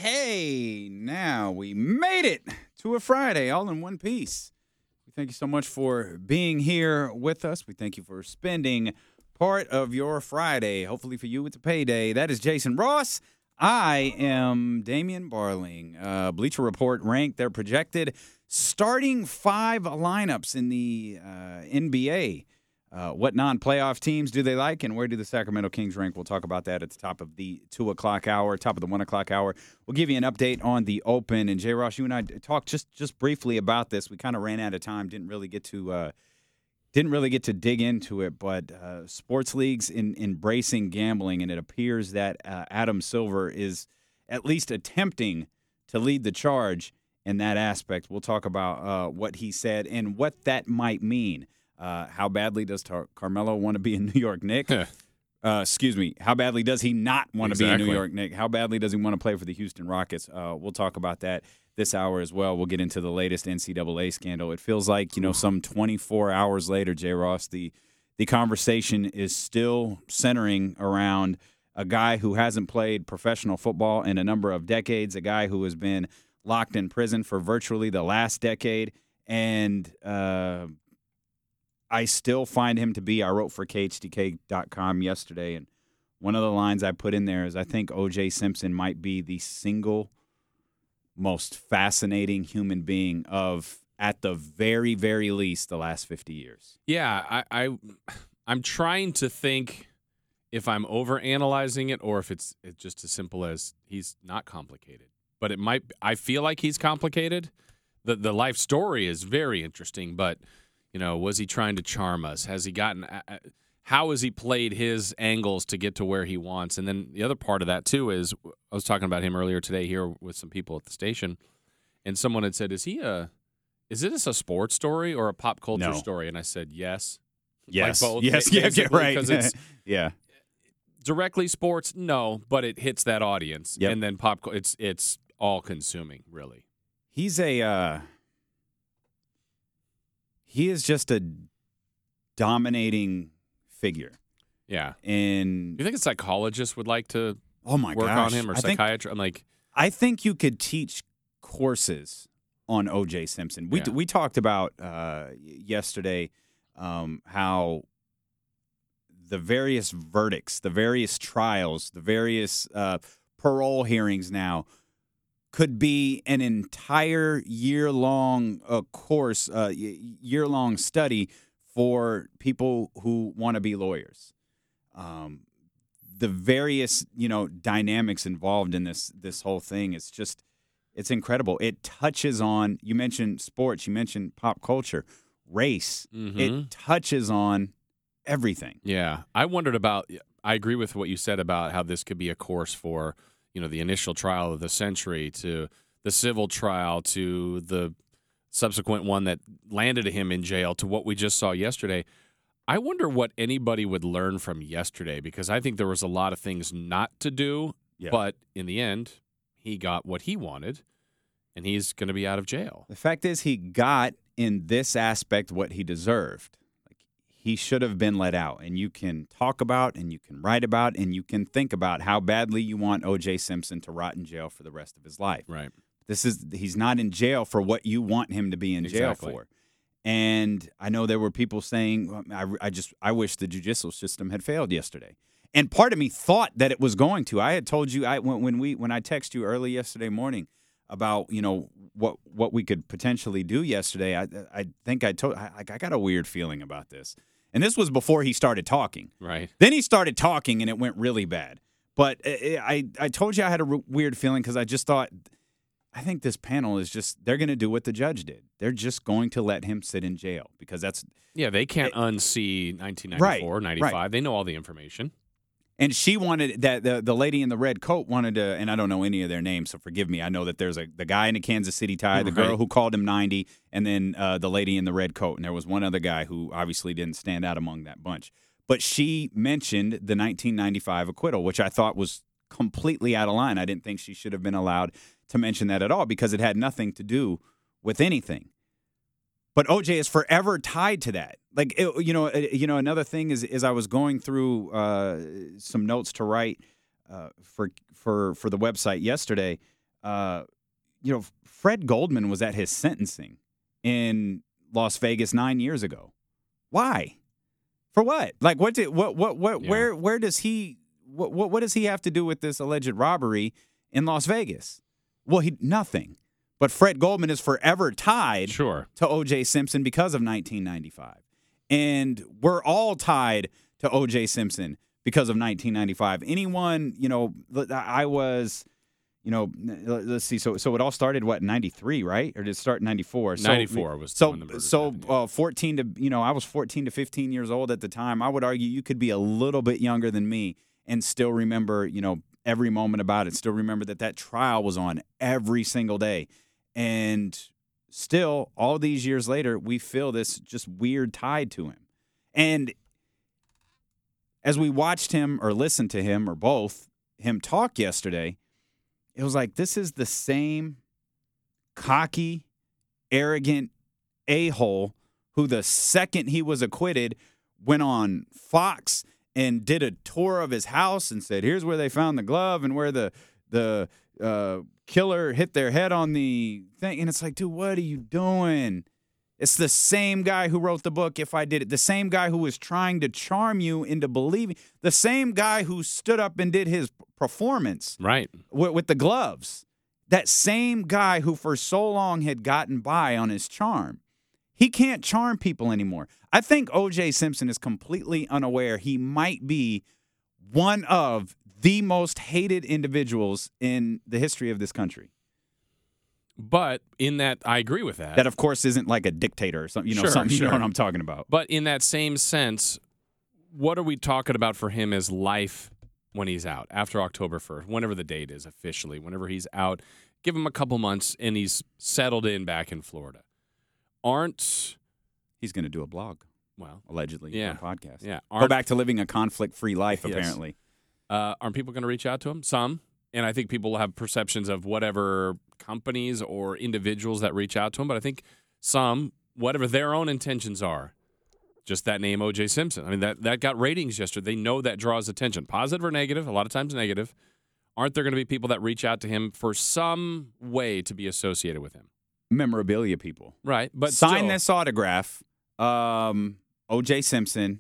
Hey, now we made it to a Friday all in one piece. We thank you so much for being here with us. We thank you for spending part of your Friday. Hopefully for you, it's a payday. That is Jason Ross. I am Damian Barling. Bleacher Report ranked their projected starting 5 lineups in the NBA. What non-playoff teams do they like, and where do the Sacramento Kings rank? We'll talk about that at the top of the 2 o'clock hour, top of the 1 o'clock hour. We'll give you an update on the Open. And, J. Ross, you and I talked just briefly about this. We kind of ran out of time, didn't really get to dig into it. But sports leagues embracing gambling, and it appears that Adam Silver is at least attempting to lead the charge in that aspect. We'll talk about what he said and what that might mean. How badly does Carmelo want to be a New York Knick? Excuse me. How badly does he not want to be a New York Knick? How badly does he want to play for the Houston Rockets? We'll talk about that this hour as well. We'll get into the latest NCAA scandal. It feels like, some 24 hours later, J. Ross, the conversation is still centering around a guy who hasn't played professional football in a number of decades, a guy who has been locked in prison for virtually the last decade, and I still find him to be, I wrote for KHTK.com yesterday, and one of the lines I put in there is I think O.J. Simpson might be the single most fascinating human being of, at the very, very least, the last 50 years. Yeah, I'm trying to think if I'm overanalyzing it or if it's just as simple as he's not complicated. But I feel like he's complicated. The life story is very interesting, but was he trying to charm us? Has he gotten how has he played his angles to get to where he wants? And then the other part of that, too, is I was talking about him earlier today here with some people at the station, and someone had said, is this a sports story or a pop culture story? And I said, yes. Yes. Like both. Yes, right. Because it's, yeah. Directly sports, no, but it hits that audience. Yep. And then it's all-consuming, really. He is just a dominating figure. Yeah. And you think a psychologist would like to work on him, or psychiatrist? I think you could teach courses on O.J. Simpson. We talked about yesterday how the various verdicts, the various trials, the various parole hearings now could be an entire year-long course, year-long study for people who want to be lawyers. The various, dynamics involved in this whole thing, it's incredible. It touches on, you mentioned sports, you mentioned pop culture, race. Mm-hmm. It touches on everything. Yeah. I agree with what you said about how this could be a course for the initial trial of the century to the civil trial to the subsequent one that landed him in jail to what we just saw yesterday. I wonder what anybody would learn from yesterday, because I think there was a lot of things not to do, but in the end, he got what he wanted, and he's going to be out of jail. The fact is he got, in this aspect, what he deserved. He should have been let out, and you can talk about and you can write about and you can think about how badly you want O.J. Simpson to rot in jail for the rest of his life. Right. He's not in jail for what you want him to be in jail for. And I know there were people saying, I wish the judicial system had failed yesterday. And part of me thought that it was going to. I had told you when I texted you early yesterday morning about what we could potentially do yesterday. I think I got a weird feeling about this. And this was before he started talking. Right. Then he started talking, and it went really bad. But I told you I had a weird feeling because I just thought, I think this panel is they're going to do what the judge did. They're just going to let him sit in jail because that's... Yeah, they can't unsee 1994, 95. Right. They know all the information. And she wanted that the lady in the red coat wanted to, and I don't know any of their names, so forgive me. I know that there's the guy in the Kansas City tie, the girl who called him 90, and then the lady in the red coat. And there was one other guy who obviously didn't stand out among that bunch. But she mentioned the 1995 acquittal, which I thought was completely out of line. I didn't think she should have been allowed to mention that at all because it had nothing to do with anything. But OJ is forever tied to that. Another thing is I was going through some notes to write for the website yesterday. Fred Goldman was at his sentencing in Las Vegas 9 years ago. Why? For what? Like, what does he have to do with this alleged robbery in Las Vegas? Well, nothing. But Fred Goldman is forever tied Sure. to O.J. Simpson because of 1995. And we're all tied to O.J. Simpson because of 1995. Anyone, I was, let's see. So it all started, 93, right? Or did it start in 94? 94 was when the murders happened. 14 to, I was 14 to 15 years old at the time. I would argue you could be a little bit younger than me and still remember, every moment about it. Still remember that trial was on every single day. And still, all these years later, we feel this just weird tie to him. And as we watched him or listened to him or both, him talk yesterday, it was like, this is the same cocky, arrogant a-hole who the second he was acquitted went on Fox and did a tour of his house and said, here's where they found the glove and where the killer hit their head on the thing. And it's like, dude, what are you doing? It's the same guy who wrote the book, If I Did It. The same guy who was trying to charm you into believing. The same guy who stood up and did his performance Right. with the gloves. That same guy who for so long had gotten by on his charm. He can't charm people anymore. I think O.J. Simpson is completely unaware he might be one of the most hated individuals in the history of this country. But in that, I agree with that. That, of course, isn't like a dictator or something. You know what I'm talking about. But in that same sense, what are we talking about for him as life when he's out after October 1st, whenever the date is officially, whenever he's out? Give him a couple months and he's settled in back in Florida. He's going to do a blog? Well, allegedly, yeah, on a podcast. Yeah, go back to living a conflict-free life. Yes. Apparently, aren't people going to reach out to him? Some, and I think people will have perceptions of whatever companies or individuals that reach out to him. But I think some, whatever their own intentions are, just that name O.J. Simpson. I mean, that got ratings yesterday. They know that draws attention, positive or negative. A lot of times negative. Aren't there going to be people that reach out to him for some way to be associated with him? Memorabilia people, right? But sign this autograph. O.J. Simpson,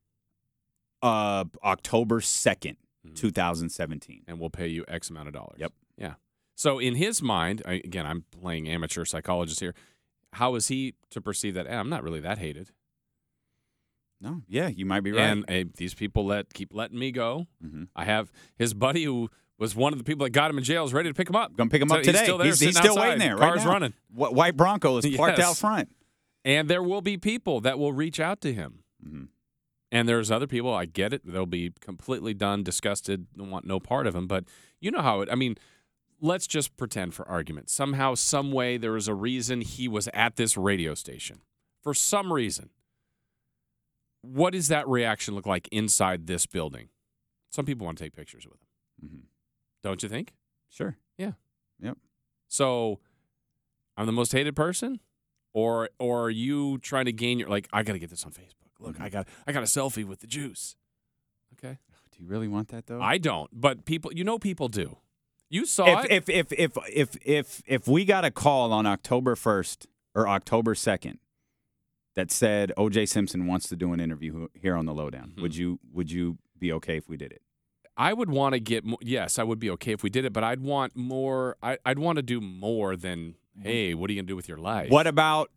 October 2nd, 2017. And we'll pay you X amount of dollars. Yep. Yeah. So in his mind, again, I'm playing amateur psychologist here. How is he to perceive that? I'm not really that hated. No. Yeah, you might be right. And these people keep letting me go. Mm-hmm. I have his buddy who was one of the people that got him in jail is ready to pick him up. Going to pick him up today. He's still waiting there. Car's running. White Bronco is parked out front. And there will be people that will reach out to him. Mm-hmm. And there's other people, I get it, they'll be completely done, disgusted, don't want no part of him. But you know how let's just pretend for argument. Somehow, some way, there was a reason he was at this radio station. For some reason. What does that reaction look like inside this building? Some people want to take pictures with him. Mm-hmm. Don't you think? Sure. Yeah. Yep. So, I'm the most hated person? Or are you trying to gain I got to get this on Facebook. Look, I got a selfie with the juice. Okay. Do you really want that though? I don't, but people do. You saw it. If we got a call on October 1st or October 2nd that said O.J. Simpson wants to do an interview here on the Lowdown, mm-hmm. would you be okay if we did it? I would want to get more. Yes, I would be okay if we did it, but I'd want more. I'd want to do more than, hey, what are you gonna do with your life? What about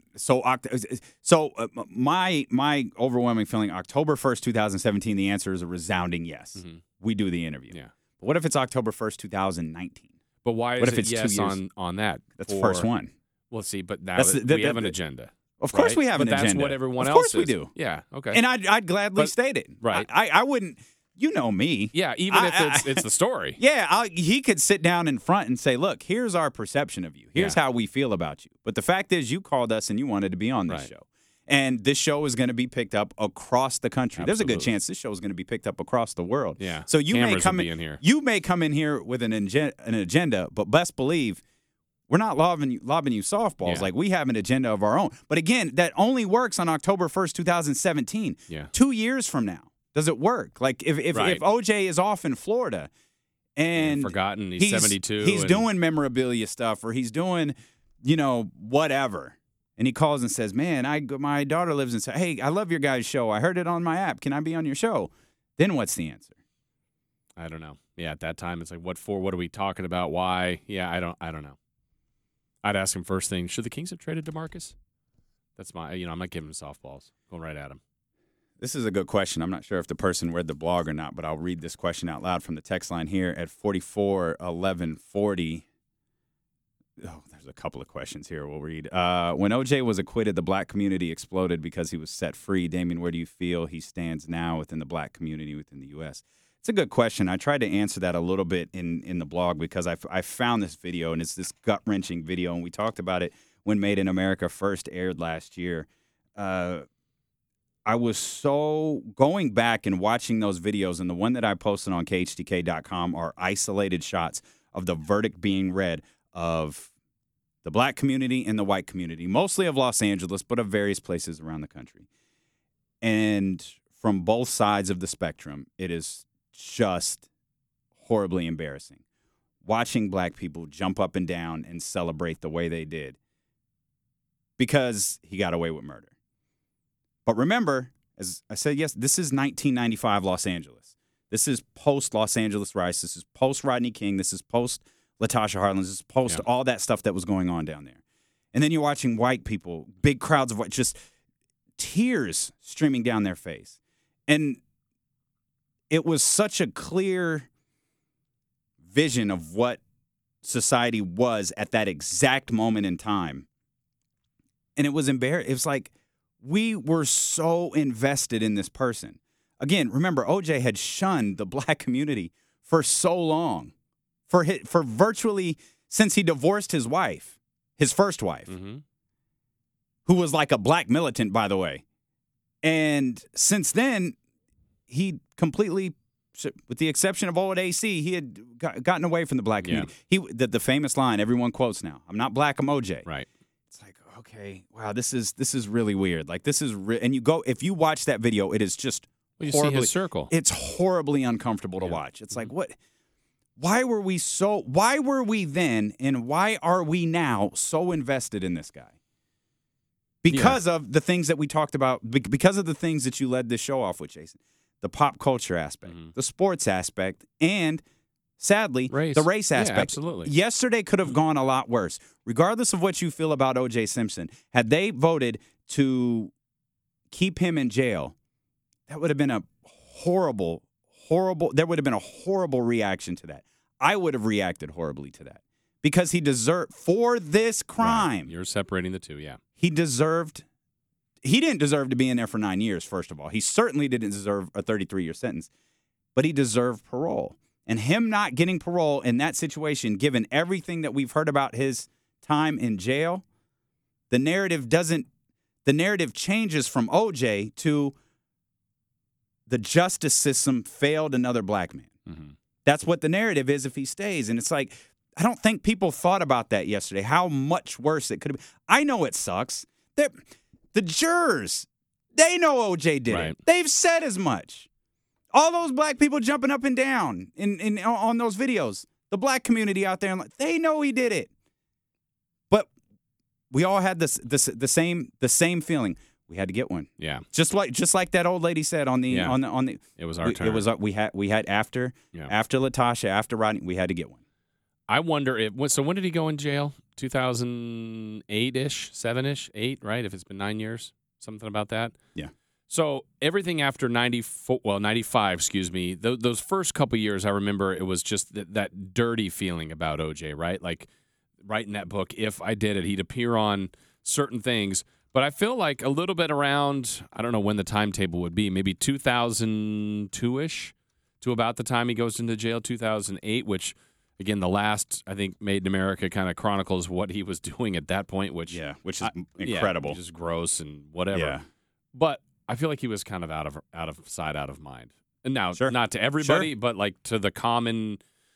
my overwhelming feeling? October 1st, 2017. The answer is a resounding yes. Mm-hmm. We do the interview. Yeah. But what if it's October 1st, 2019? But why is it yes on that? That's the first one. Well, see, but now we have an agenda. Of course, we have an agenda. That's what everyone else. Of course, we do. Yeah. Okay. And I'd gladly state it. Right. I wouldn't. You know me. Yeah, even if it's the story. Yeah, he could sit down in front and say, look, here's our perception of you. Here's how we feel about you. But the fact is you called us and you wanted to be on this show. And this show is going to be picked up across the country. Absolutely. There's a good chance this show is going to be picked up across the world. Yeah. So you may come in here. You may come in here with an agenda, but best believe we're not lobbing you softballs. Yeah. Like, we have an agenda of our own. But again, that only works on October 1st, 2017. Yeah. 2 years from now. Does it work? Like, if OJ is off in Florida And forgotten he's 72. He's doing memorabilia stuff, or he's doing, whatever. And he calls and says, man, my daughter lives in, hey, I love your guys' show. I heard it on my app. Can I be on your show? Then what's the answer? I don't know. Yeah, at that time, it's like, what for? What are we talking about? Why? Yeah, I don't know. I'd ask him first thing, should the Kings have traded DeMarcus? That's I'm not giving him softballs. Going right at him. This is a good question. I'm not sure if the person read the blog or not, but I'll read this question out loud from the text line here at 441140. Oh, there's a couple of questions here we'll read. When OJ was acquitted, the black community exploded because he was set free. Damien, where do you feel he stands now within the black community within the U.S.? It's a good question. I tried to answer that a little bit in the blog because I found this video, and it's this gut-wrenching video, and we talked about it when Made in America first aired last year. I was so going back and watching those videos, and the one that I posted on KHTK.com are isolated shots of the verdict being read of the black community and the white community, mostly of Los Angeles, but of various places around the country. And from both sides of the spectrum, it is just horribly embarrassing. Watching black people jump up and down and celebrate the way they did because he got away with murder. But remember, as I said, yes, this is 1995 Los Angeles. This is post-Los Angeles Rice. This is post-Rodney King. This is post-Latasha Harlins. This is post all that stuff that was going on down there. And then you're watching white people, big crowds of white, just tears streaming down their face. And it was such a clear vision of what society was at that exact moment in time. And it was embarrassing. It was like we were so invested in this person. Again, remember, OJ had shunned the black community for so long, for virtually since he divorced his wife, his first wife, who was like a black militant, by the way. And since then, he completely, with the exception of old AC, he had gotten away from the black community. The famous line everyone quotes now: "I'm not black, I'm OJ." Right. It's like, okay, wow, this is really weird. Like this is, and you go, if you watch that video, it is just you horribly, see his circle. It's horribly uncomfortable to watch. It's like, what? Why were we then, and why are we now so invested in this guy? Because of the things that we talked about, because of the things that you led this show off with, Jason. The pop culture aspect, the sports aspect, and sadly, the race aspect. Yeah, absolutely. Yesterday could have gone a lot worse. Regardless of what you feel about O.J. Simpson, had they voted to keep him in jail, that would have been a horrible, there would have been a horrible reaction to that. I would have reacted horribly to that because he deserved, for this crime. Right. You're separating the two, He didn't deserve to be in there for 9 years, first of all. He certainly didn't deserve a 33-year sentence, but he deserved parole. And him not getting parole in that situation, given everything that we've heard about his time in jail, the narrative changes from OJ to the justice system failed another black man. That's what the narrative is if he stays. And it's like, I don't think people thought about that yesterday, how much worse it could have been. I know it sucks. The jurors, they know OJ did it. They've said as much. All those black people jumping up and down on those videos, the black community out there, they know he did it. But we all had the same feeling. We had to get one. Yeah. Just like that old lady said on the It was our turn. It was we had after Latasha, after Rodney, we had to get one. I wonder when did he go in jail? 2008-ish, 7-ish, 8, right? If it's been 9 years, something about that. Yeah. So everything after 95, excuse me, those first couple years, I remember it was just that dirty feeling about OJ, right? Like writing that book, If I Did It, he'd appear on certain things. But I feel like a little bit around, I don't know when the timetable would be, maybe 2002-ish to about the time he goes into jail, 2008, which, again, the last, I think, Made in America kind of chronicles what he was doing at that point, which is incredible. Which is gross and whatever. Yeah. But I feel like he was kind of out of sight, out of mind. And now, not to everybody, but like to the common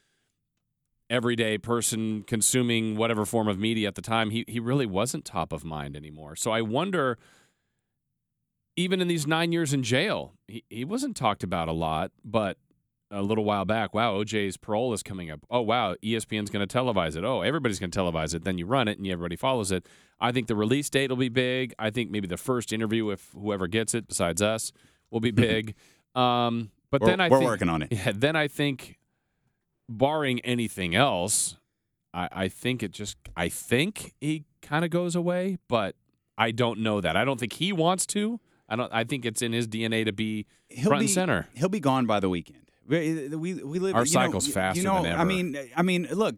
everyday person consuming whatever form of media at the time, he really wasn't top of mind anymore. So I wonder, even in these 9 years in jail, he wasn't talked about a lot, but a little while back, wow, OJ's parole is coming up. Oh, wow, ESPN's going to televise it. Oh, everybody's going to televise it. Then you run it and everybody follows it. I think the release date will be big. I think maybe the first interview, if whoever gets it besides us, will be big. But then I think we're working on it. Yeah, then I think, barring anything else, I think he kind of goes away, but I don't know that. I don't think he wants to. I think it's in his DNA to be front and center. He'll be gone by the weekend. We live. Our cycle's faster than ever. I mean, look,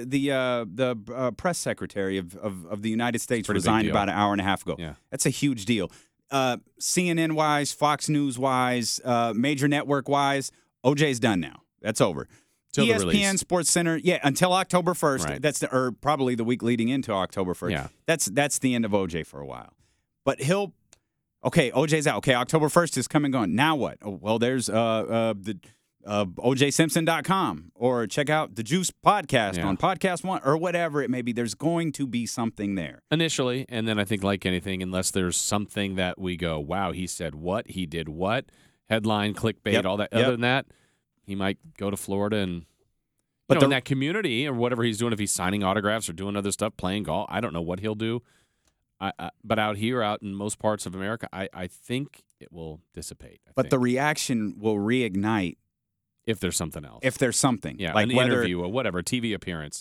the press secretary of the United States resigned about an hour and a half ago. Yeah. That's a huge deal. CNN wise, Fox News wise, major network wise, OJ's done now. That's over. ESPN Sports Center, until October 1st. Right. Or probably the week leading into October 1st. Yeah. That's the end of OJ for a while. But OJ's out. Okay, October 1st is come and gone. Now what? Oh, well, there's the OJSimpson.com, or check out the Juice podcast on Podcast One, or whatever it may be. There's going to be something there. Initially, and then I think, like anything, unless there's something that we go, wow, he said what? He did what? Headline, clickbait, all that. Other than that, he might go to Florida and in that community or whatever he's doing, if he's signing autographs or doing other stuff, playing golf. I don't know what he'll do. But out in most parts of America, I think it will dissipate. The reaction will reignite if there's something else. If there's something. Yeah, like an interview or whatever, TV appearance.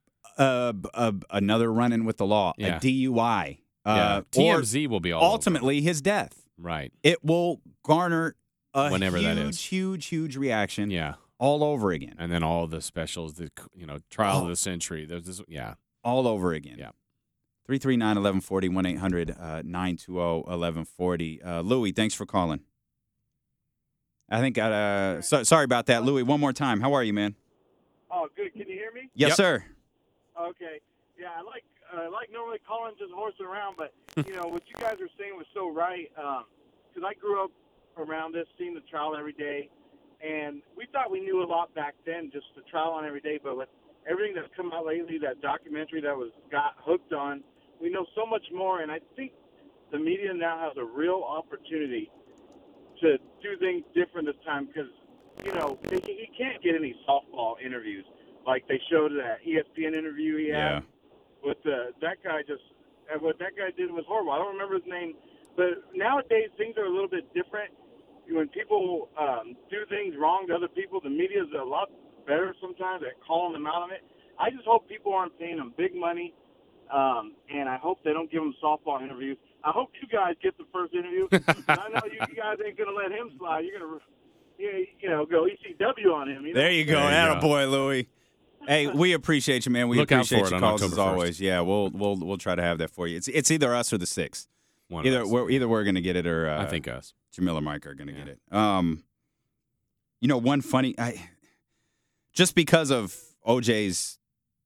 Another run-in with the law, a DUI. TMZ will be all ultimately over. His death. Right. It will garner a whenever that is. huge reaction. Yeah. All over again. And then all the specials, the trial of the century. There's this, all over again. Yeah. 339-1140, 1-800-920-1140. Louis, thanks for calling. I think sorry about that, Louis. One more time. How are you, man? Oh, good. Can you hear me? Yes, sir. Okay. Yeah, I like normally calling, just horsing around, but what you guys are saying was so right. Because I grew up around this, seeing the trial every day, and we thought we knew a lot back then, just the trial on every day. But with everything that's come out lately, that documentary that got hooked on, we know so much more. And I think the media now has a real opportunity to do things different this time, because he can't get any softball interviews like they showed that ESPN interview he had with that guy. What that guy did was horrible. I don't remember his name, but nowadays things are a little bit different. When people do things wrong to other people, the media is a lot better sometimes at calling them out on it. I just hope people aren't paying them big money, and I hope they don't give them softball interviews. I hope you guys get the first interview. I know you guys ain't going to let him slide. You're going to, go ECW on him. There you go. Attaboy, Louis. Hey, we appreciate you, man. We appreciate your calls as always. Yeah, we'll try to have that for you. It's either us or the Six. Either we're going to get it, or I think us. Jamil or Mike are going to get it. One funny, just because of OJ's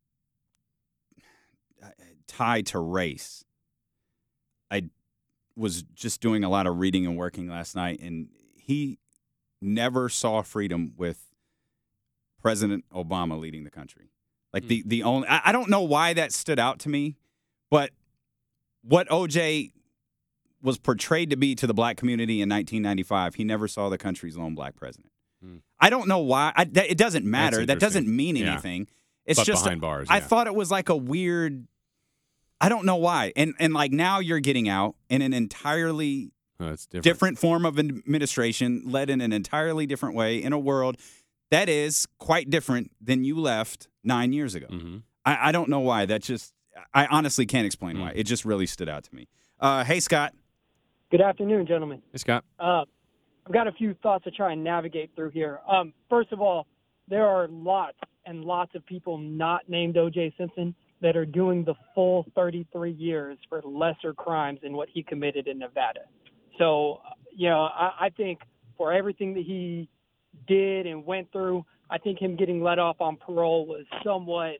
tie to race, I was just doing a lot of reading and working last night, and he never saw freedom with President Obama leading the country. Like the only, I don't know why that stood out to me, but what OJ was portrayed to be to the black community in 1995, he never saw the country's lone black president. I don't know why. It doesn't matter. That doesn't mean anything. It's but just behind bars. I thought it was like a weird. I don't know why. And like now you're getting out in an entirely different form of administration, led in an entirely different way in a world that is quite different than you left 9 years ago. Mm-hmm. I don't know why. I honestly can't explain why. It just really stood out to me. Hey, Scott. Good afternoon, gentlemen. Hey, Scott. I've got a few thoughts to try and navigate through here. First of all, there are lots and lots of people not named O.J. Simpson that are doing the full 33 years for lesser crimes than what he committed in Nevada. So, I think for everything that he did and went through, I think him getting let off on parole was somewhat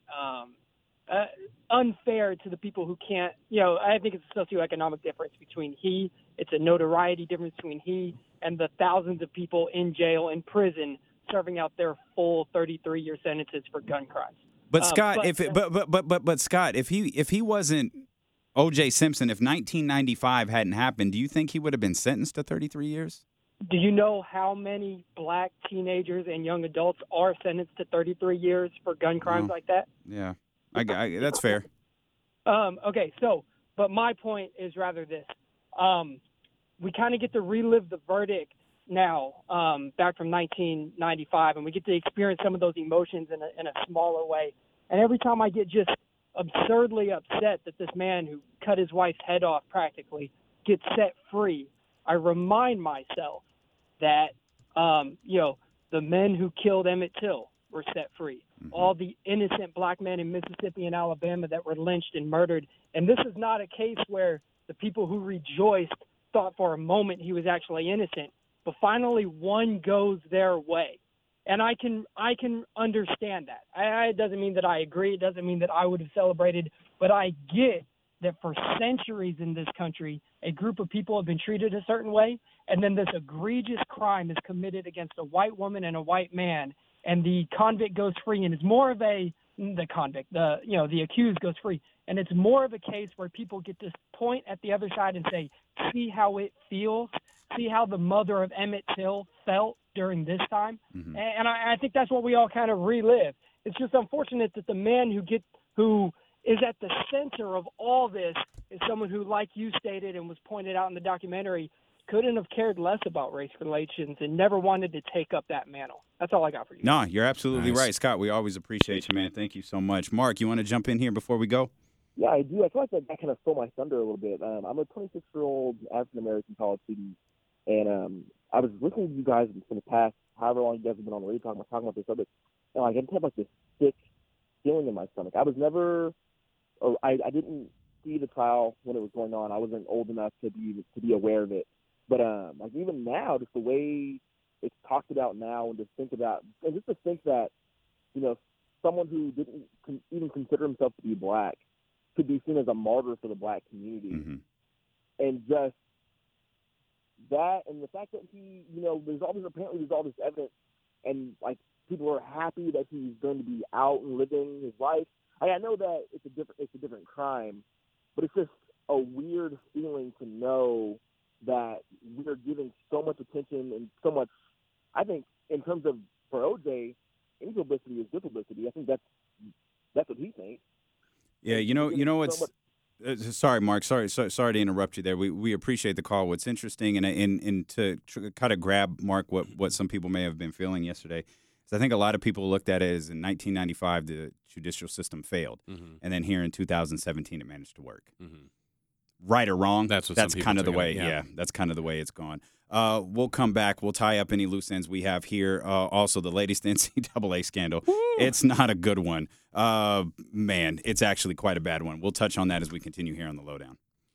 unfair to the people who can't, I think it's a socioeconomic difference between it's a notoriety difference between he and the thousands of people in jail and prison serving out their full 33-year sentences for gun crimes. But Scott, but Scott, if he wasn't O.J. Simpson, if 1995 hadn't happened, do you think he would have been sentenced to 33 years? Do you know how many black teenagers and young adults are sentenced to 33 years for gun crimes like that? Yeah, that's fair. Okay, but my point is rather this. We kind of get to relive the verdict now, back from 1995, and we get to experience some of those emotions in a smaller way. And every time I get just absurdly upset that this man who cut his wife's head off practically gets set free, I remind myself that, the men who killed Emmett Till were set free. Mm-hmm. All the innocent black men in Mississippi and Alabama that were lynched and murdered. And this is not a case where the people who rejoiced thought for a moment he was actually innocent, but finally one goes their way. And I can understand that. It doesn't mean that I agree. It doesn't mean that I would have celebrated, but I get that for centuries in this country, a group of people have been treated a certain way, and then this egregious crime is committed against a white woman and a white man, and the convict goes free, and it's more of the accused goes free, and it's more of a case where people get to point at the other side and say, see how it feels, see how the mother of Emmett Till felt during this time, mm-hmm. and I think that's what we all kind of relive. It's just unfortunate that the man who is at the center of all this is someone who, like you stated and was pointed out in the documentary, couldn't have cared less about race relations and never wanted to take up that mantle. That's all I got for you. No, you're absolutely right, Scott. We always appreciate you, man. Thank you so much. Mark, you want to jump in here before we go? Yeah, I do. I feel like that kind of stole my thunder a little bit. I'm a 26-year-old African-American college student, and I was listening to you guys in the past, however long you guys have been on the radio talking about this subject, and I have like this sick feeling in my stomach. I was never – I didn't see the trial when it was going on. I wasn't old enough to be aware of it. But like even now, just the way it's talked about now, and just to think that, someone who didn't even consider himself to be black could be seen as a martyr for the black community, mm-hmm. and just that, and the fact that he, there's all this evidence, and like people are happy that he's going to be out and living his life. I know that it's a different crime, but it's just a weird feeling to know that we are giving so much attention and so much. I think in terms of for OJ, any publicity is good publicity. I think that's what he thinks. Yeah, what's. Sorry, Mark. Sorry to interrupt you there. We appreciate the call. What's interesting, and to kind of grab Mark what some people may have been feeling yesterday. I think a lot of people looked at it as in 1995 the judicial system failed, mm-hmm. and then here in 2017 it managed to work. Mm-hmm. Right or wrong, that's kind of the way. Yeah, that's kind of the way it's gone. We'll come back. We'll tie up any loose ends we have here. Also, the latest NCAA scandal. Woo! It's not a good one. Man, it's actually quite a bad one. We'll touch on that as we continue here on the Lowdown.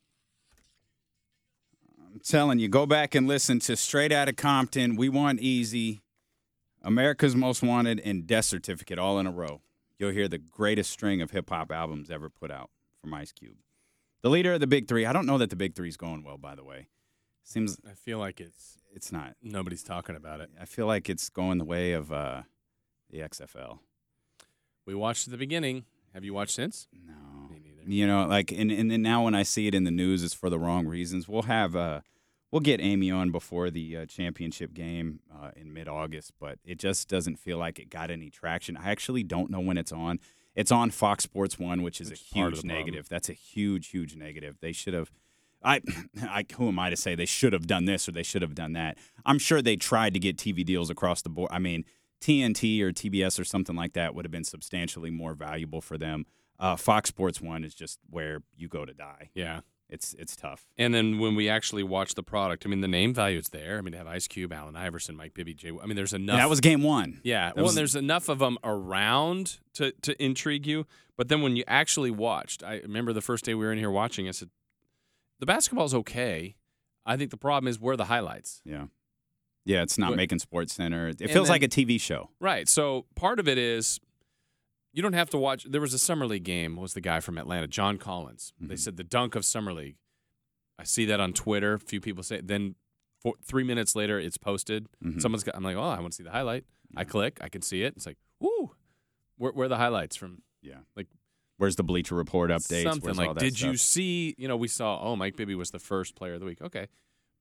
I'm telling you, go back and listen to Straight Outta Compton, We Want Easy, America's Most Wanted, and Death Certificate all in a row. You'll hear the greatest string of hip-hop albums ever put out from Ice Cube. The leader of the Big Three. I don't know that the Big Three's going well, by the way. I feel like it's not. Nobody's talking about it. I feel like it's going the way of the XFL. We watched at the beginning. Have you watched since? No. Me neither. And then now when I see it in the news, it's for the wrong reasons. We'll get Amy on before the championship game in mid-August, but it just doesn't feel like it got any traction. I actually don't know when it's on. It's on Fox Sports 1, which is a huge negative. That's a huge, huge negative. They should have who am I to say they should have done this or they should have done that? I'm sure they tried to get TV deals across the board. I mean, TNT or TBS or something like that would have been substantially more valuable for them. Fox Sports 1 is just where you go to die. Yeah. It's tough. And then when we actually watch the product, I mean, the name value is there. I mean, they have Ice Cube, Allen Iverson, Mike Bibby, Jay. I mean, there's enough. And that was game one. Yeah. There's enough of them around to intrigue you. But then when you actually watched, I remember the first day we were in here watching, I said, the basketball's okay. I think the problem is where are the highlights. Yeah. Yeah, it's not making SportsCenter. It feels like a TV show. Right. So part of it is you don't have to watch. There was a Summer League game. Was the guy from Atlanta, John Collins. Mm-hmm. They said the dunk of Summer League. I see that on Twitter. A few people say. Then 3 minutes later, it's posted. Mm-hmm. I'm like, oh, I want to see the highlight. Yeah. I click. I can see it. It's like, woo. Where are the highlights from? Yeah. Like, where's the Bleacher Report updates? Something Where's like, all that did stuff? you see? We saw. Oh, Mike Bibby was the first player of the week. Okay,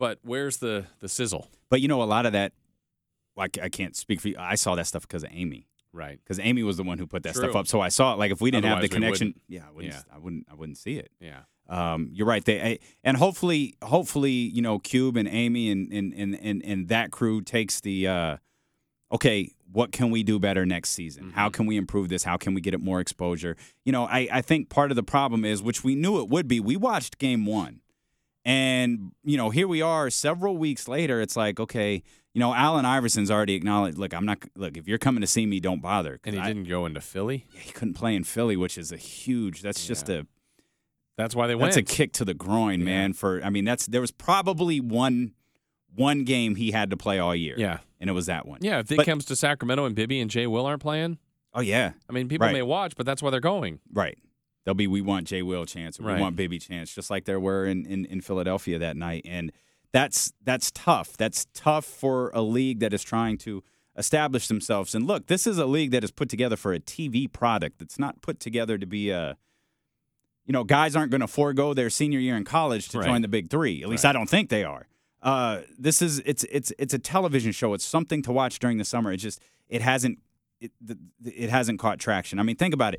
but where's the sizzle? But a lot of that, like I can't speak for you. I saw that stuff because of Amy. Right. Because Amy was the one who put that True. stuff up. So I saw it. Like if we didn't have the Otherwise we connection, wouldn't. I wouldn't see it. Yeah. You're right. And hopefully, Cube and Amy and that crew takes the okay, what can we do better next season? How can we improve this? How can we get it more exposure? I think part of the problem is, which we knew it would be, we watched game one. And, here we are several weeks later. It's like, okay, Allen Iverson's already acknowledged, look, if you're coming to see me, don't bother. And he didn't go into Philly? Yeah, he couldn't play in Philly, which is That's why they went. That's a kick to the groin, man. There was probably one game he had to play all year. Yeah. And it was that one. Yeah, if it comes to Sacramento and Bibby and Jay Will aren't playing. Oh, yeah. People may watch, but that's why they're going. Right. They'll be, we want Jay Will chance, or we want Bibby chance, just like there were in Philadelphia that night. And that's tough. That's tough for a league that is trying to establish themselves. And look, this is a league that is put together for a TV product. It's not put together to be a, guys aren't going to forego their senior year in college to join the Big Three. At least I don't think they are. It's a television show. It's something to watch during the summer. It hasn't caught traction. Think about it.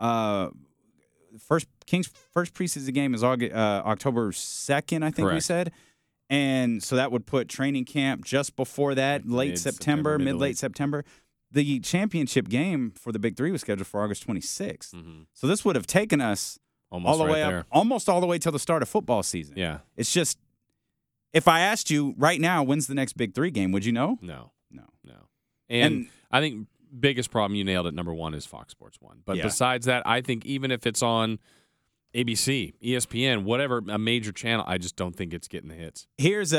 Kings' first preseason game is October 2nd, I think we said. And so that would put training camp just before that, late September, mid-late September. The championship game for the Big Three was scheduled for August 26th. Mm-hmm. So this would have taken us almost all the way there. up, almost all the way till the start of football season. Yeah. It's just, if I asked you right now, when's the next Big Three game, would you know? No. No. And I think biggest problem, you nailed it, number one is Fox Sports 1. But besides that, I think even if it's on ABC, ESPN, whatever, a major channel, I just don't think it's getting the hits. Here's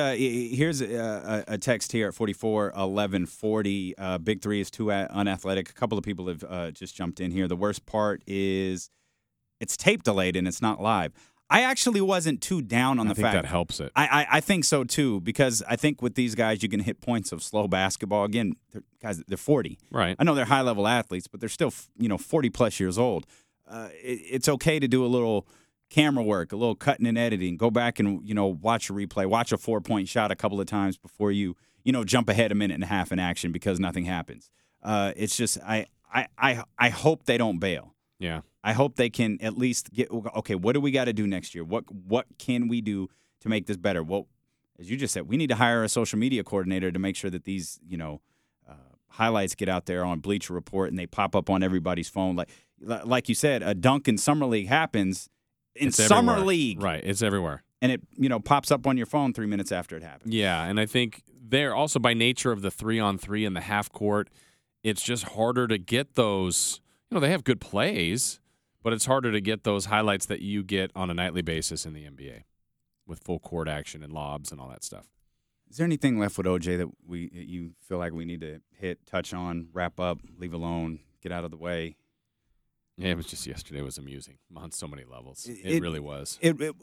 a text here at 441140. Big Three is too unathletic. A couple of people have just jumped in here. The worst part is it's tape delayed and it's not live. I actually wasn't too down on the fact. I think that helps it. I think so, too, because I think with these guys, you can hit points of slow basketball. Again, they're 40. Right. I know they're high-level athletes, but they're still, 40-plus years old. It's okay to do a little camera work, a little cutting and editing. Go back and, watch a replay. Watch a 4-point shot a couple of times before you, jump ahead a minute and a half in action because nothing happens. It's just I hope they don't bail. Yeah. I hope they can at least get, okay, what do we got to do next year? What can we do to make this better? Well, as you just said, we need to hire a social media coordinator to make sure that these, highlights get out there on Bleacher Report and they pop up on everybody's phone. Like you said, a dunk in Summer League happens in Summer League. Right, it's everywhere. And it, pops up on your phone 3 minutes after it happens. Yeah, and I think they're also by nature of the 3-on-3 and the half court, it's just harder to get those. They have good plays, but it's harder to get those highlights that you get on a nightly basis in the NBA with full court action and lobs and all that stuff. Is there anything left with OJ that you feel like we need to touch on, wrap up, leave alone, get out of the way? Yeah, it was just yesterday was amusing on so many levels. It really was.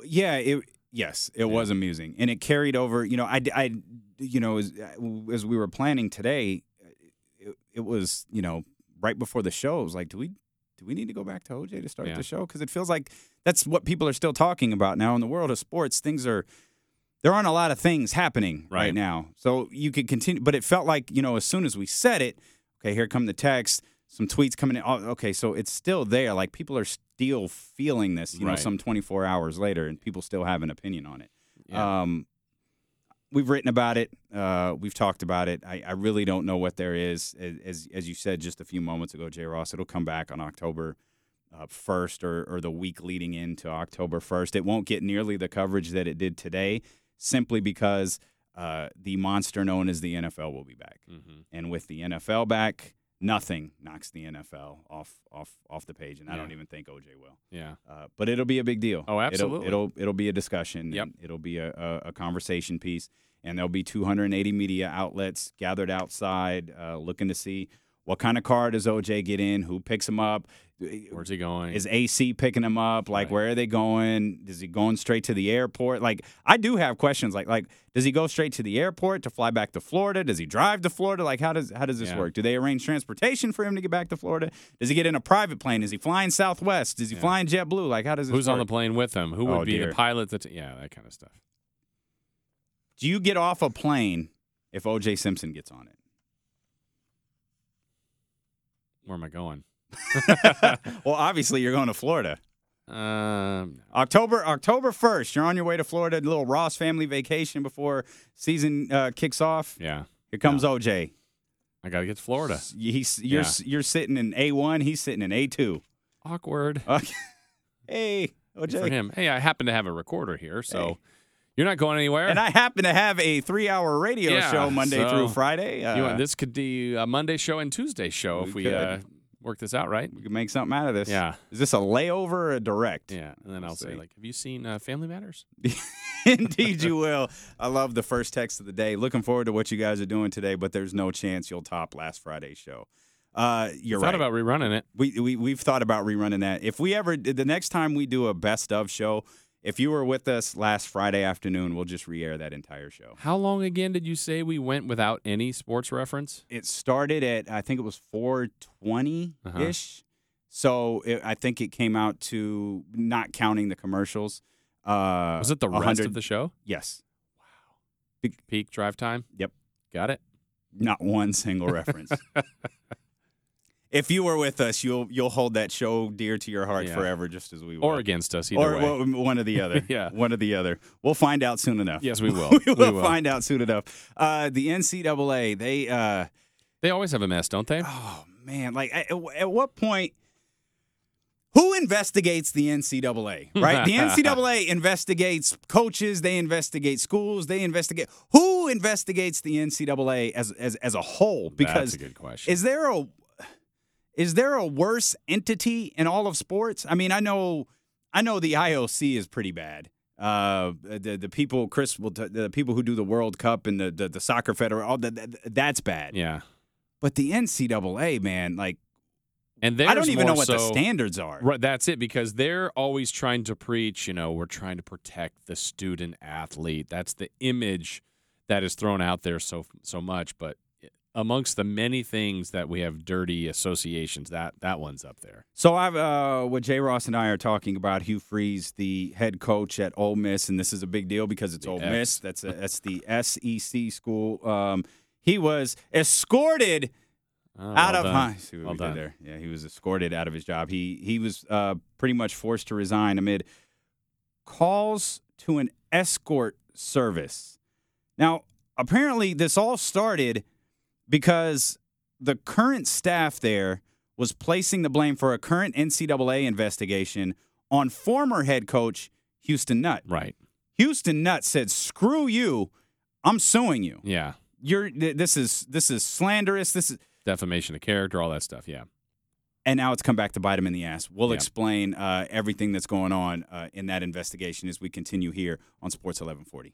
It was amusing, and it carried over. As we were planning today, it was right before the show. It was like, do we need to go back to OJ to start the show? Because it feels like that's what people are still talking about now in the world of sports. There aren't a lot of things happening right now. So you could continue. But it felt like, as soon as we said it, okay, here come the texts, some tweets coming in. Oh, okay, so it's still there. Like people are still feeling this, some 24 hours later, and people still have an opinion on it. Yeah. We've written about it. We've talked about it. I really don't know what there is. As you said just a few moments ago, Jay Ross, it'll come back on October 1st or the week leading into October 1st. It won't get nearly the coverage that it did today simply because the monster known as the NFL will be back. Mm-hmm. And with the NFL back, nothing knocks the NFL off the page, and I don't even think OJ will. Yeah. But it'll be a big deal. Oh, absolutely. It'll be a discussion. Yep. It'll be a conversation piece, and there'll be 280 media outlets gathered outside looking to see what kind of car does OJ get in, who picks him up. Where's he going? Is AC picking him up? Where are they going? Is he going straight to the airport? I do have questions. Like, does he go straight to the airport to fly back to Florida? Does he drive to Florida? How does this work? Do they arrange transportation for him to get back to Florida? Does he get in a private plane? Is he flying Southwest? Is he flying JetBlue? How does this Who's work? on the plane with him? Who would be the pilot? The kind of stuff. Do you get off a plane if O.J. Simpson gets on it? Where am I going? Well, obviously you're going to Florida. No. October 1st, you're on your way to Florida, a little Ross family vacation before season kicks off. Yeah. Here comes O.J. I got to get to Florida. You're sitting in A1, he's sitting in A2. Awkward. Okay. Hey, Good O.J. for him. Hey, I happen to have a recorder here, so Hey. you're not going anywhere. And I happen to have a 3-hour radio Yeah, show Monday so through Friday. this could be a Monday show and Tuesday show if We we could. work this out right. We can make something out of this. Yeah. Is this a layover or a direct? Yeah. And then I'll say, see. like, have you seen Family Matters? Indeed, you will. I love the first text of the day. Looking forward to what you guys are doing today, but there's no chance you'll top last Friday's show. You're right. Thought about rerunning it. We've thought about rerunning that. If we ever, the next time we do a best of show, if you were with us last Friday afternoon, we'll just re-air that entire show. How long again did you say we went without any sports reference? It started at, I think it was 4:20-ish. Uh-huh. So I think it came out to, not counting the commercials. Was it the rest 100 of the show? Yes. Peak drive time? Yep. Got it. Not one single reference. If you were with us, you'll hold that show dear to your heart Yeah. forever, just as we will. Or against us, either way. Well, one or the other. Yeah. One or the other. We'll find out soon enough. Yes, we will. we will will. find out soon enough. The NCAA, They always have a mess, don't they? oh man, like at what point? Who investigates the NCAA? Right, the NCAA investigates coaches. They investigate schools. They investigate. Who investigates the NCAA as a whole? Because That's a good question. is there a worse entity in all of sports? I mean, I know the IOC is pretty bad. The people, the people who do the World Cup and the soccer federation, all that's bad. Yeah. But the NCAA, man, like And I don't there's even know more what the so- standards are. Right, that's it, because they're always trying to preach, we're trying to protect the student athlete. That's the image that is thrown out there so much. But amongst the many things that we have dirty associations, that one's up there. So what Jay Ross and I are talking about, Hugh Freeze, the head coach at Ole Miss, and this is a big deal because it's The Ole X. Miss. That's the SEC school. He was escorted Oh, out well of done. see what Well we did done. there. Yeah, he was escorted out of his job. He was pretty much forced to resign amid calls to an escort service. Now, apparently, this all started because the current staff there was placing the blame for a current NCAA investigation on former head coach Houston Nutt. Right. Houston Nutt said, "Screw you, I'm suing you. Yeah. This is slanderous. This is." Defamation of character, all that stuff. Yeah. And now it's come back to bite him in the ass. We'll Yeah. explain everything that's going on in that investigation as we continue here on Sports 1140.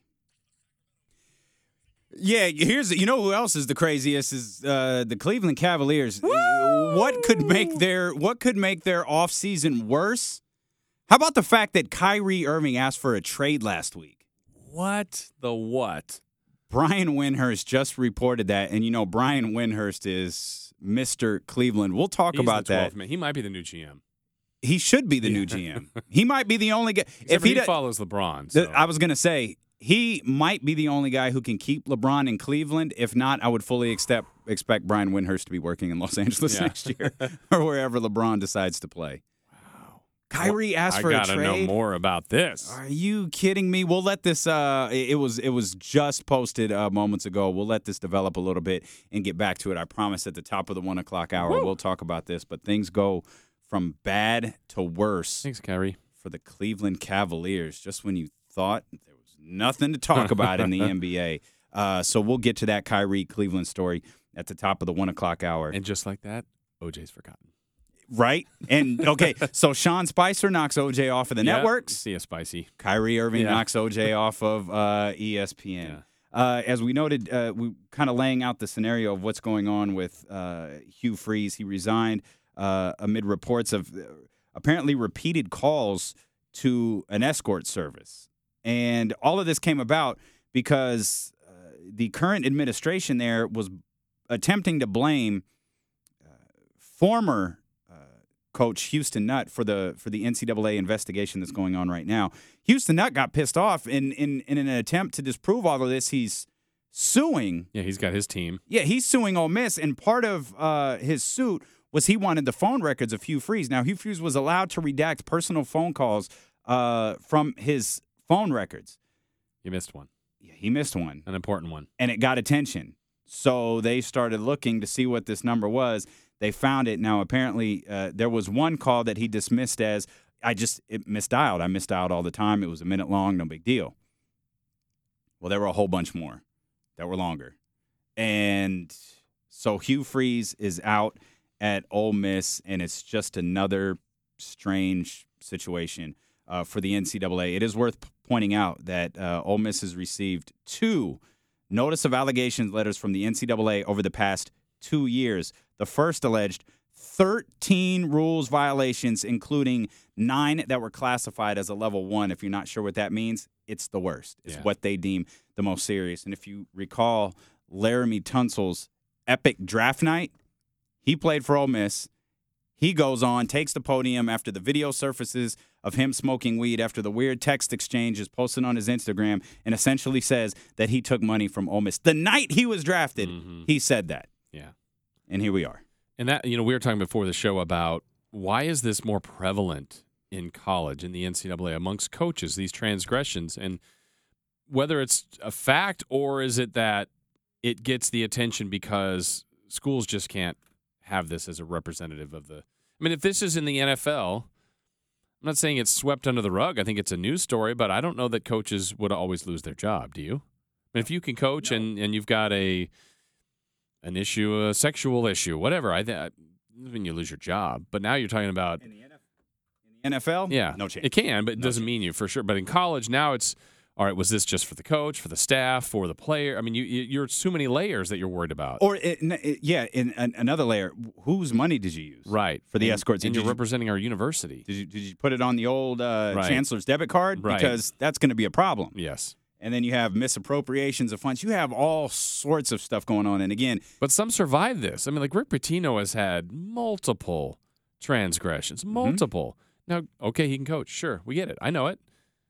Yeah, you know who else is the craziest is the Cleveland Cavaliers. What could make their offseason worse? How about the fact that Kyrie Irving asked for a trade last week? What? The what? Brian Windhorst just reported that, and Brian Windhorst is Mr. Cleveland. We'll talk He's about the 12th that. man. He might be the new GM. He should be the new GM. He might be the only guy. Except he follows LeBron. So. I was going to say, he might be the only guy who can keep LeBron in Cleveland. If not, I would fully expect Brian Windhorst to be working in Los Angeles next year or wherever LeBron decides to play. Wow. Kyrie asked for a trade. I gotta know more about this. Are you kidding me? We'll let this. It was just posted moments ago. We'll let this develop a little bit and get back to it. I promise. At the top of the 1 o'clock hour, we'll talk about this. But things go from bad to worse Thanks, Kyrie. for the Cleveland Cavaliers. Just when you thought there was nothing to talk about in the NBA. So we'll get to that Kyrie Cleveland story at the top of the 1 o'clock hour. And just like that, OJ's forgotten. Right? And, okay, so Sean Spicer knocks OJ off of the networks. See ya, Spicy. Kyrie Irving knocks OJ off of ESPN. As we noted, we kind of laying out the scenario of what's going on with Hugh Freeze. He resigned amid reports of apparently repeated calls to an escort service. And all of this came about because the current administration there was attempting to blame former coach Houston Nutt for the NCAA investigation that's going on right now. Houston Nutt got pissed off in an attempt to disprove all of this. He's suing. Yeah, he's got his team. Yeah, he's suing Ole Miss, and part of his suit was he wanted the phone records of Hugh Freeze. Now, Hugh Freeze was allowed to redact personal phone calls from his phone records. You missed one. Yeah, he missed one. An important one. And it got attention. So they started looking to see what this number was. They found it. Now, apparently, there was one call that he dismissed as, it misdialed. I misdialed all the time. It was a minute long, no big deal. Well, there were a whole bunch more that were longer. And so Hugh Freeze is out at Ole Miss, and it's just another strange situation for the NCAA. It is worth pointing out that Ole Miss has received 2 notice of allegations letters from the NCAA over the past 2 years. The first alleged 13 rules violations, including 9 that were classified as a level 1. If you're not sure what that means, it's the worst. It's what they deem the most serious. And if you recall Laramie Tunsil's epic draft night, he played for Ole Miss. He goes on, takes the podium after the video surfaces of him smoking weed, after the weird text exchange is posted on his Instagram, and essentially says that he took money from Ole Miss. The night he was drafted, he said that. Yeah. And here we are. And that, we were talking before the show about why is this more prevalent in college, in the NCAA, amongst coaches, these transgressions, and whether it's a fact or is it that it gets the attention because schools just can't have this as a representative of the. I mean, if this is in the NFL, I'm not saying it's swept under the rug. I think it's a news story, but I don't know that coaches would always lose their job. Do you? I mean, if you can coach and you've got an issue, a sexual issue, whatever, I mean, you lose your job. But now you're talking about In the NFL? Yeah, No chance. It can, but it doesn't mean you for sure. But in college now, it's all right. Was this just for the coach, for the staff, for the player? I mean, you're too many layers that you're worried about. Or, in another layer, whose money did you use? Right. For the and, escorts. And Did you're you- representing our university. Did you put it on the old Right. chancellor's debit card? Right. Because that's going to be a problem. Yes. And then you have misappropriations of funds. You have all sorts of stuff going on. And again, But some survive this. I mean, like Rick Pitino has had multiple transgressions, multiple. Now, okay, he can coach. Sure, we get it. I know it.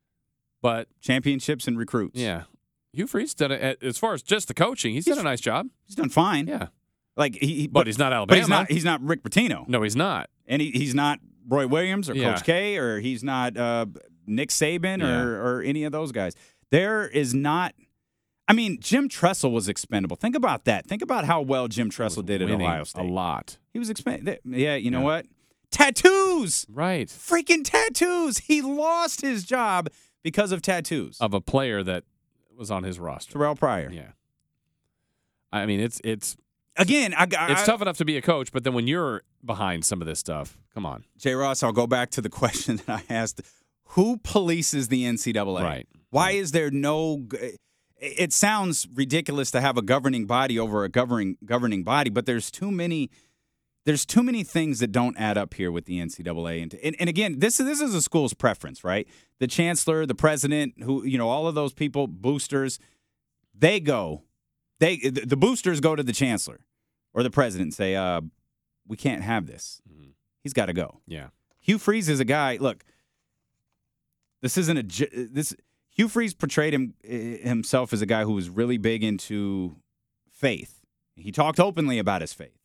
But, championships and recruits. yeah, Hugh Freeze done it. As far as just the coaching, he's done a nice job. He's done fine. Yeah. Like But he's not But Alabama. he's not Rick Pitino. No, he's not. And he's not Roy Williams or Yeah. Coach K, or he's not Nick Saban Yeah. or any of those guys. There is not. I mean, Jim Tressel was expendable. Think about that. Think about how well Jim Tressel did at Winning Ohio State. a lot. He was expendable. Yeah, you know Yeah. what? Tattoos! Right. Freaking tattoos! He lost his job because of tattoos. Of a player that was on his roster. Terrell Pryor. Yeah. I mean, it's Again, it's tough enough to be a coach, but then when you're behind some of this stuff, come on. Jay Ross, I'll go back to the question that I asked. Who polices the NCAA? Right. Why is there no – it sounds ridiculous to have a governing body over a governing body, but there's too many things that don't add up here with the NCAA. And again, this is a school's preference, right? The chancellor, the president, all of those people, boosters, the boosters go to the chancellor or the president and say, we can't have this. He's got to go. Yeah. Hugh Freeze is a guy. Look, Hugh Freeze portrayed himself as a guy who was really big into faith. He talked openly about his faith.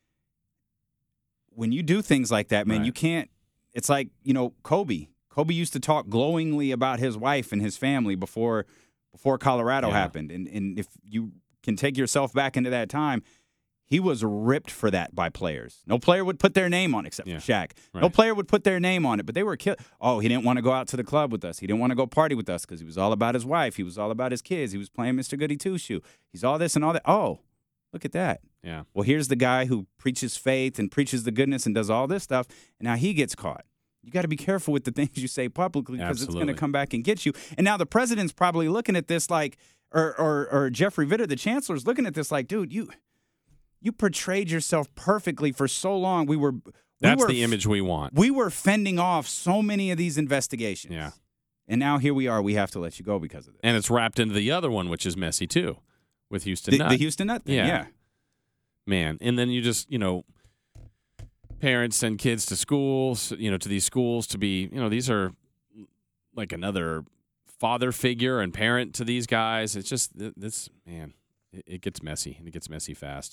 When you do things like that, man, Right. you can't. It's like Kobe. Kobe used to talk glowingly about his wife and his family before Colorado Yeah. happened. And if you can take yourself back into that time, he was ripped for that by players. No player would put their name on it except Yeah. for Shaq. No Right. player would put their name on it, but they were killed. Oh, he didn't want to go out to the club with us. He didn't want to go party with us because he was all about his wife. He was all about his kids. He was playing Mr. Goody Two-Shoe. He's all this and all that. Oh, look at that. Yeah. Well, here's the guy who preaches faith and preaches the goodness and does all this stuff, and now he gets caught. You got to be careful with the things you say publicly because it's going Absolutely. to come back and get you. And now the president's probably looking at this like, or Jeffrey Vitter, the chancellor's looking at this like, dude, you portrayed yourself perfectly for so long. That's the image we want. We were fending off so many of these investigations. Yeah. And now here we are. We have to let you go because of this. And it's wrapped into the other one, which is messy too, with Houston Nutt. The Houston Nutt thing, Yeah. yeah. Man. And then you just, parents send kids to schools, to these schools to be, these are like another father figure and parent to these guys. It's just this, man, it gets messy, and it gets messy fast.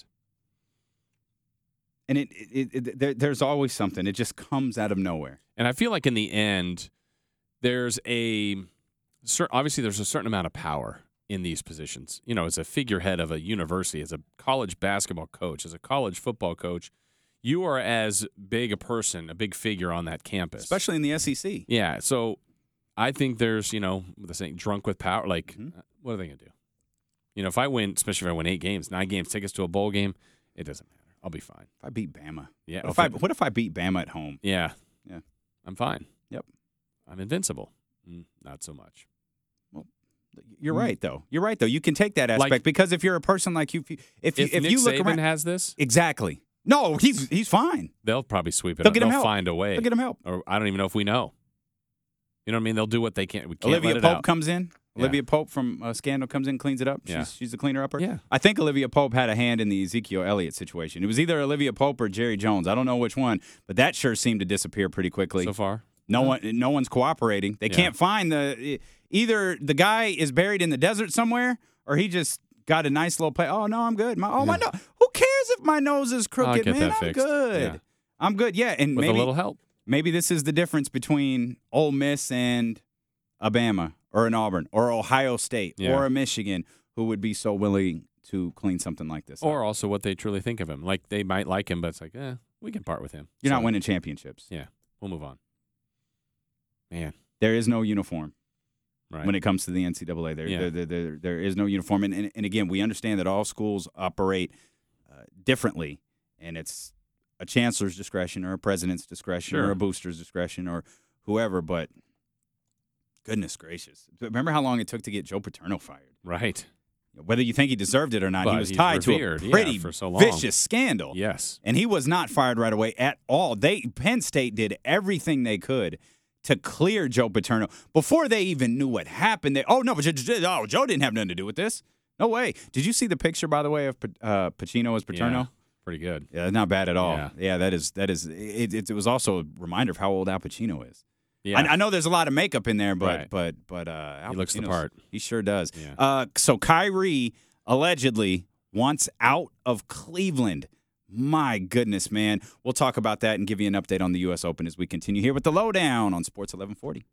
And there's always something. It just comes out of nowhere. And I feel like in the end, there's obviously there's a certain amount of power in these positions. As a figurehead of a university, as a college basketball coach, as a college football coach, you are as big a person, a big figure on that campus. Especially in the SEC. Yeah, so I think there's, the saying, drunk with power. Like, what are they going to do? If I win, especially if I win 8 games, 9 games, take us to a bowl game, it doesn't matter. I'll be fine. If I beat Bama. Yeah. What if I beat Bama at home? Yeah. Yeah. I'm fine. Yep. I'm invincible. Not so much. You're right, though. You can take that aspect because if you're a person like you, if Nick you look Saban around, has this, exactly. No, he's fine. they'll probably sweep it They'll up. get him They'll help. find a way. They'll get him help. Or I don't even know if we know. You know what I mean? They'll do what they can. We can't Olivia let it Pope out. comes in. Yeah. Olivia Pope from Scandal comes in, cleans it up. Yeah. She's the cleaner upper. Yeah. I think Olivia Pope had a hand in the Ezekiel Elliott situation. It was either Olivia Pope or Jerry Jones. I don't know which one, but that sure seemed to disappear pretty quickly. So far. No one's cooperating. They can't find either the guy is buried in the desert somewhere or he just got a nice little play. Oh no, I'm good. My nose. Who cares if my nose is crooked, get man? that I'm fixed. good. Yeah. I'm good. Yeah, and With maybe a little help. maybe this is the difference between Ole Miss and Alabama or an Auburn or Ohio State or a Michigan who would be so willing to clean something like this up. Or also what they truly think of him. Like, they might like him, but it's like, we can part with him. You're not So, winning championships. Yeah, we'll move on. Man, There is no uniform right. when it comes to the NCAA. There is no uniform. And again, we understand that all schools operate differently, and it's a chancellor's discretion or a president's discretion or a booster's discretion or whoever, but goodness gracious. Remember how long it took to get Joe Paterno fired? Right. Whether you think he deserved it or not, But he was he's tied revered, to a pretty for so long. vicious scandal. Yes. And he was not fired right away at all. Penn State did everything they could to clear Joe Paterno before they even knew what happened. Joe didn't have nothing to do with this. No way. Did you see the picture, by the way, of Pacino as Paterno? Yeah, pretty good. Yeah, not bad at all. Yeah. That is. It was also a reminder of how old Al Pacino is. Yeah. I know there's a lot of makeup in there, but Right. Al He looks the Pacino's- part. He sure does. Yeah. So Kyrie allegedly wants out of Cleveland. My goodness, man. We'll talk about that and give you an update on the U.S. Open as we continue here with the Lowdown on Sports 1140.